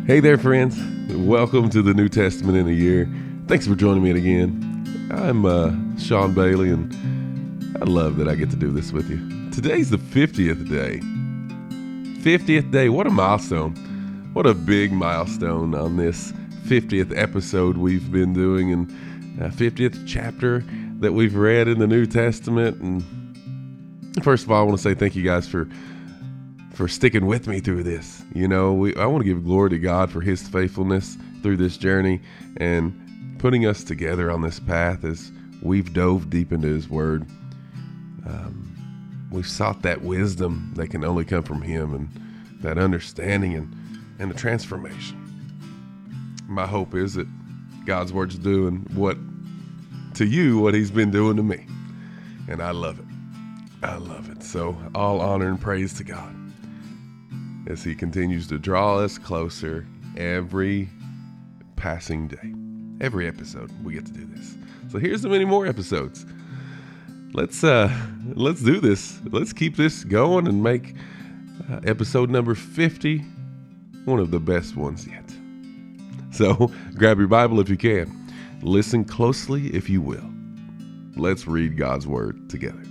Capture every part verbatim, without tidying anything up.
Hey there, friends. Welcome to the New Testament in a Year. Thanks for joining me again. I'm uh, Sean Bailey, and I love that I get to do this with you. Today's the fiftieth day. fiftieth day. What a milestone. What a big milestone on this fiftieth episode we've been doing, and uh, fiftieth chapter that we've read in the New Testament. And first of all, I want to say thank you guys for for sticking with me through this. You know, we, I want to give glory to God for his faithfulness through this journey and putting us together on this path as we've dove deep into his word. Um, we've sought that wisdom that can only come from him, and that understanding and, and the transformation. My hope is that God's word's doing what to you, what he's been doing to me. And I love it. I love it. So all honor and praise to God as he continues to draw us closer every passing day. Every episode we get to do this. So here's so many more episodes. Let's uh let's do this. Let's keep this going and make uh, episode number fifty one of the best ones yet. So grab your Bible if you can. Listen closely if you will. Let's read God's word together.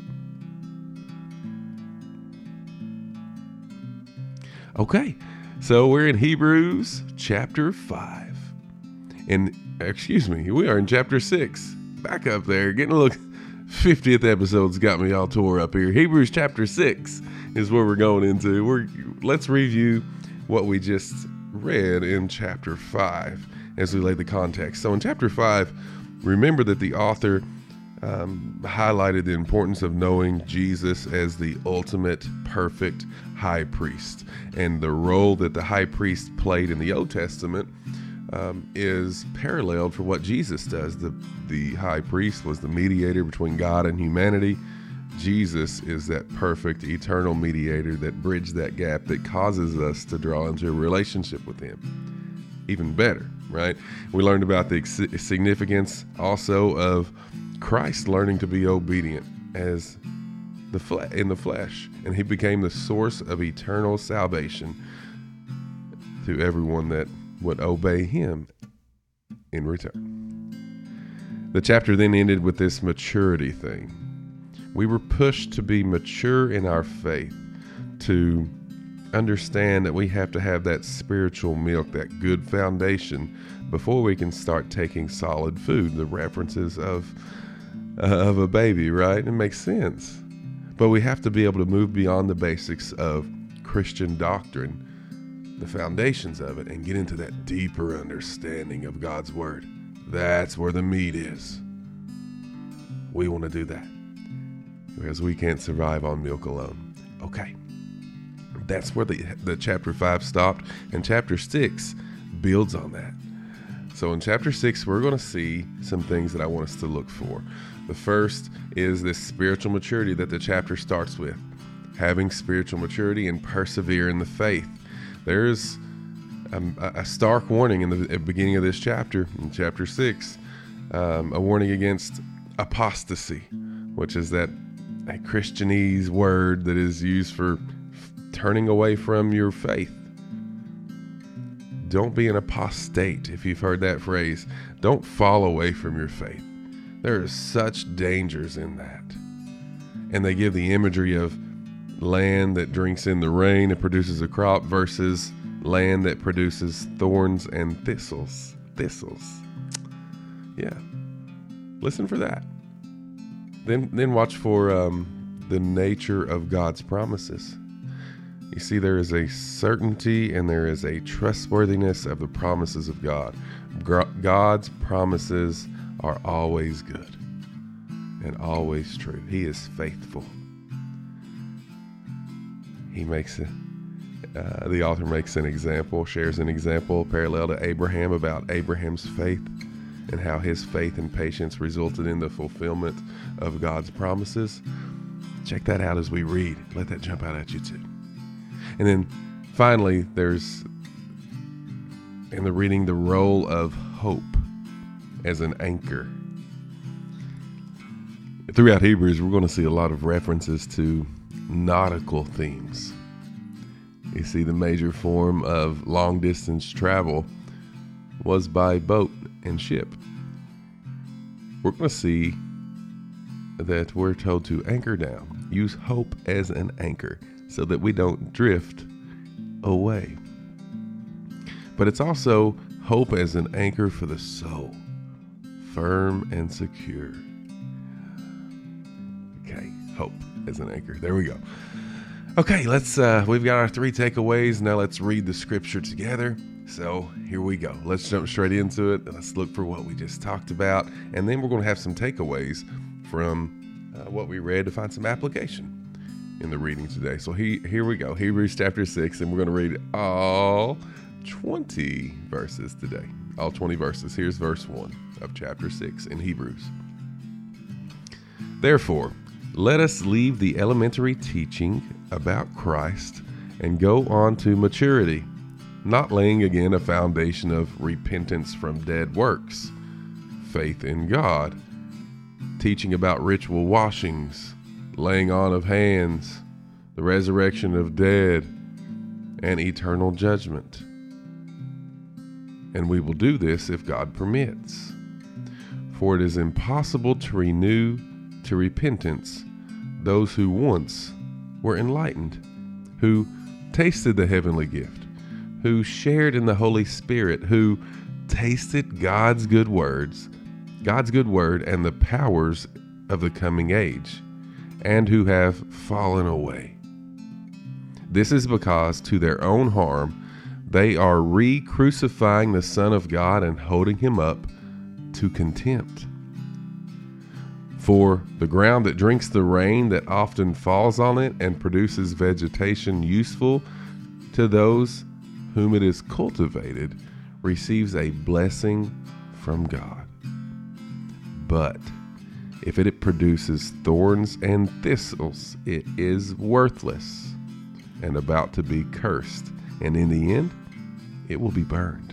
Okay, so we're in Hebrews chapter five. And, excuse me, we are in chapter six. Back up there, getting a look. fiftieth episode's got me all tore up here. Hebrews chapter six is where we're going into. We're Let's review what we just read in chapter five as we lay the context. So in chapter five, remember that the author um, highlighted the importance of knowing Jesus as the ultimate perfect high priest. And the role that the high priest played in the Old Testament um, is paralleled for what Jesus does. The, the high priest was the mediator between God and humanity. Jesus is that perfect eternal mediator that bridged that gap, that causes us to draw into a relationship with him. Even better, right? We learned about the significance also of Christ learning to be obedient as the fle- in the flesh, and he became the source of eternal salvation to everyone that would obey him in return. The chapter then ended with this maturity thing. We were pushed to be mature in our faith, to understand that we have to have that spiritual milk, that good foundation, before we can start taking solid food. The references of uh, of a baby, right? It makes sense. But we have to be able to move beyond the basics of Christian doctrine, the foundations of it, and get into that deeper understanding of God's word. That's where the meat is. We want to do that because we can't survive on milk alone. Okay. That's where the, the chapter five stopped, and chapter six builds on that. So in chapter six, we're going to see some things that I want us to look for. The first is this spiritual maturity that the chapter starts with. Having spiritual maturity and persevere in the faith. There's a, a stark warning in the beginning of this chapter, in chapter six, um, a warning against apostasy, which is that a Christianese word that is used for turning away from your faith. Don't be an apostate, if you've heard that phrase. Don't fall away from your faith. There are such dangers in that. And they give the imagery of land that drinks in the rain and produces a crop versus land that produces thorns and thistles. Thistles. Yeah. Listen for that. Then, then watch for um, the nature of God's promises. You see, there is a certainty and there is a trustworthiness of the promises of God. God's promises are always good and always true. He is faithful. He makes it, uh, the author makes an example, shares an example parallel to Abraham about Abraham's faith and how his faith and patience resulted in the fulfillment of God's promises. Check that out as we read. Let that jump out at you too. And then finally, there's in the reading the role of hope as an anchor. Throughout Hebrews, we're going to see a lot of references to nautical themes. You see, the major form of long distance travel was by boat and ship. We're going to see that we're told to anchor down, use hope as an anchor so that we don't drift away. But it's also hope as an anchor for the soul, firm and secure. Okay, hope as an anchor. There we go. Okay, let's, uh, we've got our three takeaways. Now let's read the scripture together. So here we go. Let's jump straight into it. Let's look for what we just talked about. And then we're going to have some takeaways from uh, what we read to find some application in the reading today. So he, here we go. Hebrews chapter six, and we're going to read all twenty verses today. All twenty verses. Here's verse one of chapter six in Hebrews. Therefore, let us leave the elementary teaching about Christ and go on to maturity, not laying again a foundation of repentance from dead works, faith in God, teaching about ritual washings, laying on of hands, the resurrection of dead, and eternal judgment. And we will do this if God permits. For it is impossible to renew to repentance those who once were enlightened, who tasted the heavenly gift, who shared in the Holy Spirit, who tasted God's good words, God's good word and the powers of the coming age, and who have fallen away. This is because to their own harm they are re-crucifying the Son of God and holding him up to contempt. For the ground that drinks the rain that often falls on it and produces vegetation useful to those whom it is cultivated receives a blessing from God. But if it produces thorns and thistles, it is worthless and about to be cursed, and in the end, it will be burned.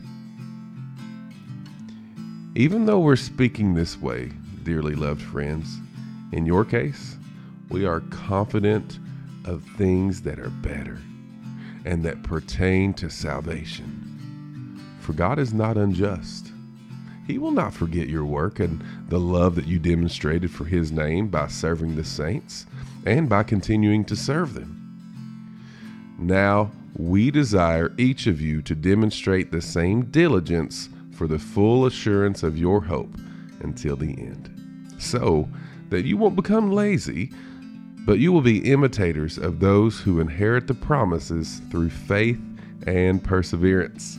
Even though we're speaking this way, dearly loved friends, in your case, we are confident of things that are better and that pertain to salvation. For God is not unjust. He will not forget your work and the love that you demonstrated for his name by serving the saints and by continuing to serve them. Now, we desire each of you to demonstrate the same diligence for the full assurance of your hope until the end, so that you won't become lazy, but you will be imitators of those who inherit the promises through faith and perseverance.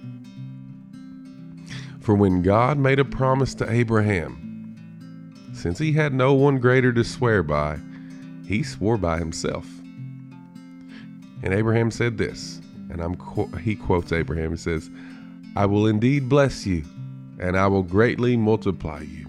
For when God made a promise to Abraham, since he had no one greater to swear by, he swore by himself. And Abraham said this, and I'm he quotes Abraham, he says, I will indeed bless you, and I will greatly multiply you.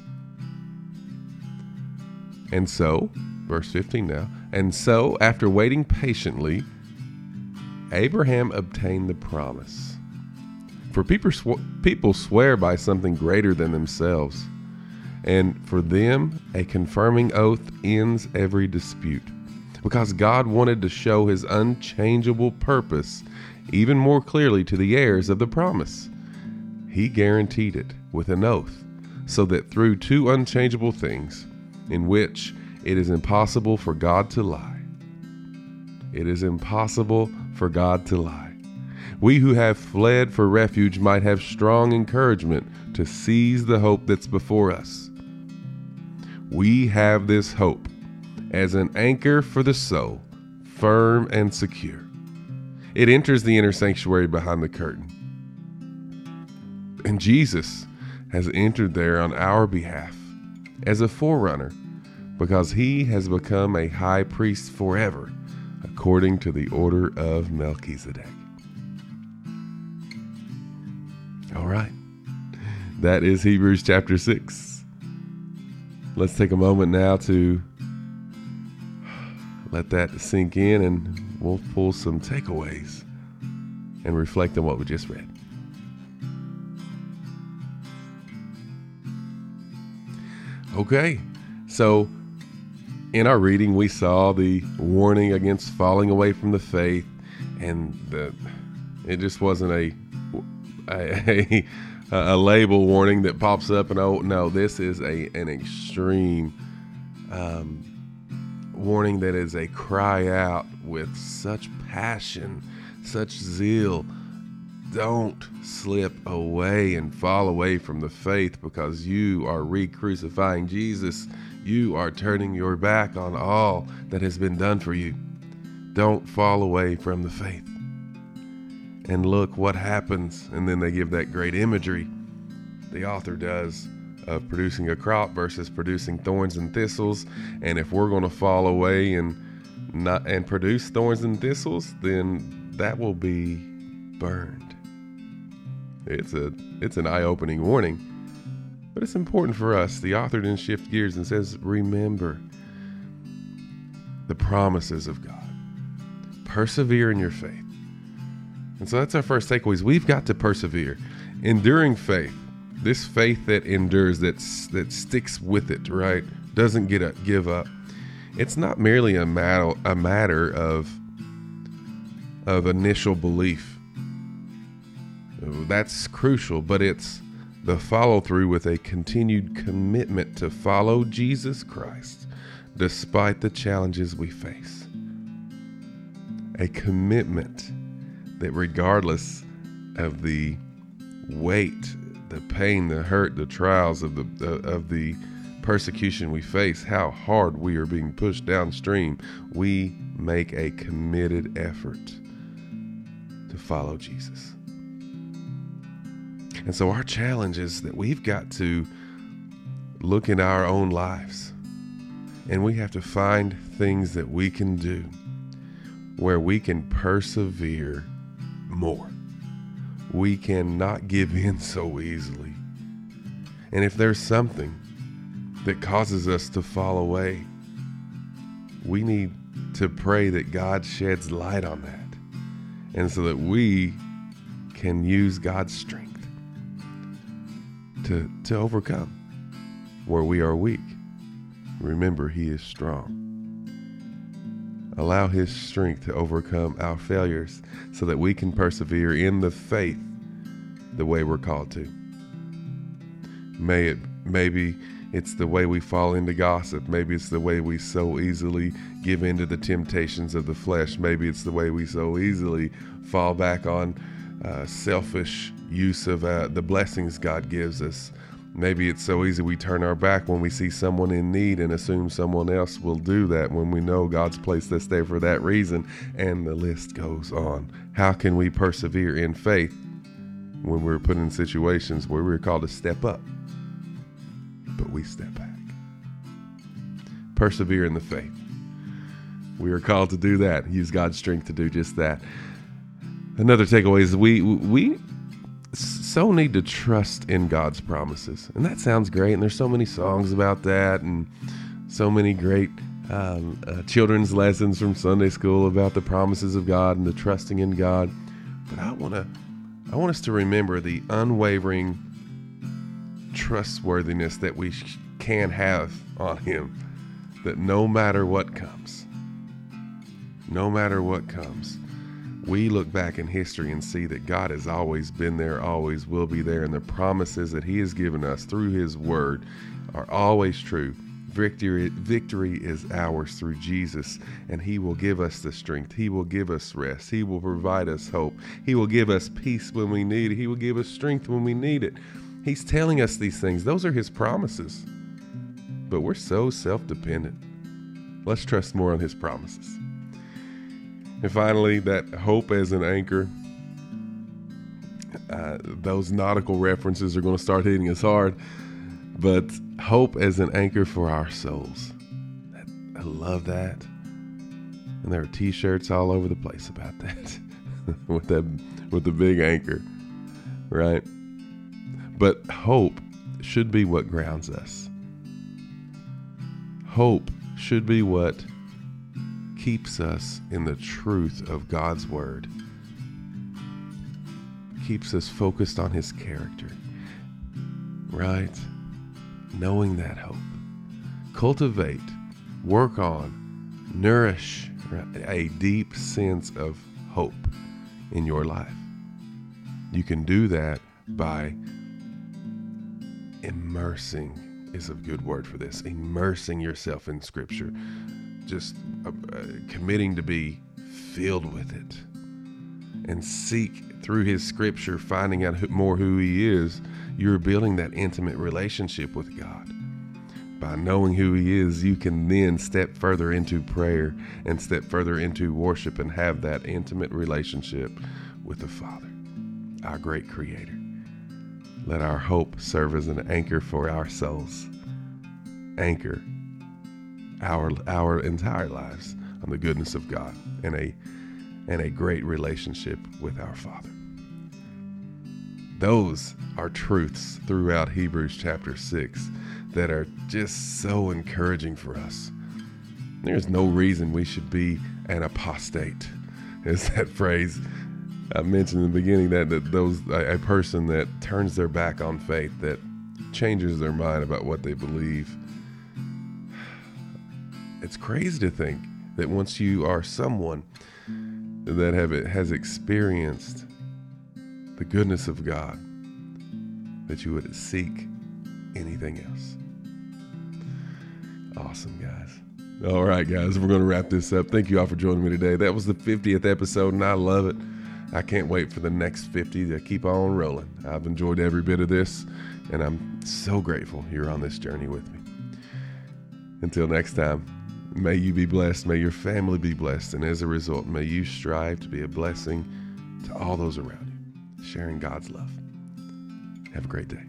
And so, verse fifteen now, and so, after waiting patiently, Abraham obtained the promise. For people, sw- people swear by something greater than themselves, and for them, a confirming oath ends every dispute, because God wanted to show his unchangeable purpose even more clearly to the heirs of the promise. He guaranteed it with an oath, so that through two unchangeable things, in which it is impossible for God to lie, it is impossible for God to lie, we who have fled for refuge might have strong encouragement to seize the hope that's before us. We have this hope as an anchor for the soul, firm and secure. It enters the inner sanctuary behind the curtain. And Jesus has entered there on our behalf as a forerunner, because he has become a high priest forever, according to the order of Melchizedek. All right. That is Hebrews chapter six. Let's take a moment now to let that sink in, and we'll pull some takeaways and reflect on what we just read. Okay, so in our reading, we saw the warning against falling away from the faith and the it just wasn't a a, a, a label warning that pops up and oh no, this is a an extreme um, warning that is a cry out with such passion, such zeal. Don't slip away and fall away from the faith because you are re-crucifying Jesus. You are turning your back on all that has been done for you. Don't fall away from the faith. And look what happens. And then they give that great imagery, the author does, of producing a crop versus producing thorns and thistles. And if we're going to fall away and not and produce thorns and thistles, then that will be burned. It's a it's an eye-opening warning, but it's important for us. The author then shifts gears and says, remember the promises of God. Persevere in your faith. And so that's our first takeaways. We've got to persevere. Enduring faith, this faith that endures, that's, that sticks with it, right? Doesn't get a, give up. It's not merely a matter, a matter of, of initial belief. That's crucial, but it's the follow through with a continued commitment to follow Jesus Christ despite the challenges we face. A commitment that regardless of the weight, the pain, the hurt, the trials of the of the persecution we face, how hard we are being pushed downstream, we make a committed effort to follow Jesus. And so our challenge is that we've got to look in our own lives and we have to find things that we can do where we can persevere more. We cannot give in so easily. And if there's something that causes us to fall away, we need to pray that God sheds light on that, and so that we can use God's strength to, to overcome where we are weak. Remember, He is strong. Allow His strength to overcome our failures so that we can persevere in the faith the way we're called to. May it, maybe it's the way we fall into gossip. Maybe it's the way we so easily give in to the temptations of the flesh. Maybe it's the way we so easily fall back on uh, selfish use of uh, the blessings God gives us. Maybe it's so easy we turn our back when we see someone in need and assume someone else will do that when we know God's placed us there for that reason, and the list goes on. How can we persevere in faith when we're put in situations where we're called to step up, but we step back? Persevere in the faith. We are called to do that. Use God's strength to do just that. Another takeaway is we we so need to trust in God's promises. And that sounds great. And there's so many songs about that and so many great um, uh, children's lessons from Sunday school about the promises of God and the trusting in God. But I want to, I want us to remember the unwavering trustworthiness that we sh- can have on Him, that no matter what comes, no matter what comes, we look back in history and see that God has always been there, always will be there, and the promises that He has given us through His Word are always true. Victory, victory is ours through Jesus, and He will give us the strength. He will give us rest. He will provide us hope. He will give us peace when we need it. He will give us strength when we need it. He's telling us these things. Those are His promises. But we're so self-dependent. Let's trust more on His promises. And finally, that hope as an anchor. Uh, those nautical references are going to start hitting us hard. But hope as an anchor for our souls. That, I love that. And there are t-shirts all over the place about that. with that with the big anchor. Right? But hope should be what grounds us. Hope should be what keeps us in the truth of God's Word. Keeps us focused on His character. Right? Knowing that hope. Cultivate, work on, nourish a deep sense of hope in your life. You can do that by immersing, is a good word for this, immersing yourself in Scripture, just uh, uh, committing to be filled with it and seek through his Scripture, finding out who, more who he is. You're building that intimate relationship with God. By knowing who he is, you can then step further into prayer and step further into worship and have that intimate relationship with the Father, our great Creator. Let our hope serve as an anchor for our souls. Anchor our our entire lives on the goodness of God and a and a great relationship with our Father. Those are truths throughout Hebrews chapter six that are just so encouraging for us. There's no reason we should be an apostate. Is that phrase I mentioned in the beginning, that, that those a, a person that turns their back on faith, that changes their mind about what they believe. It's crazy to think that once you are someone that have has experienced the goodness of God, that you would seek anything else. Awesome, guys. All right, guys, we're going to wrap this up. Thank you all for joining me today. That was the fiftieth episode, and I love it. I can't wait for the next fifty to keep on rolling. I've enjoyed every bit of this, and I'm so grateful you're on this journey with me. Until next time, may you be blessed. May your family be blessed. And as a result, may you strive to be a blessing to all those around you, sharing God's love. Have a great day.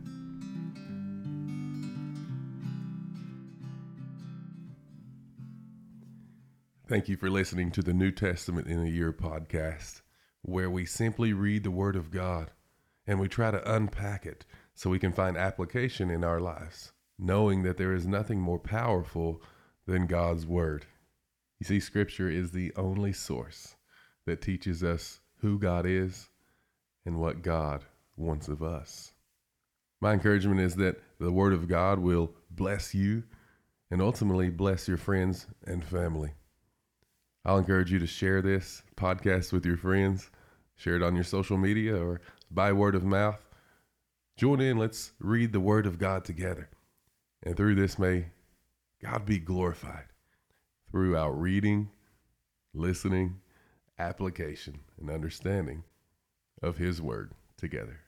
Thank you for listening to the New Testament in a Year podcast, where we simply read the Word of God and we try to unpack it so we can find application in our lives, knowing that there is nothing more powerful than God's Word. You see, Scripture is the only source that teaches us who God is and what God wants of us. My encouragement is that the Word of God will bless you and ultimately bless your friends and family. I'll encourage you to share this podcast with your friends, share it on your social media or by word of mouth. Join in, let's read the Word of God together. And through this, may God be glorified through our reading, listening, application, and understanding of His Word together.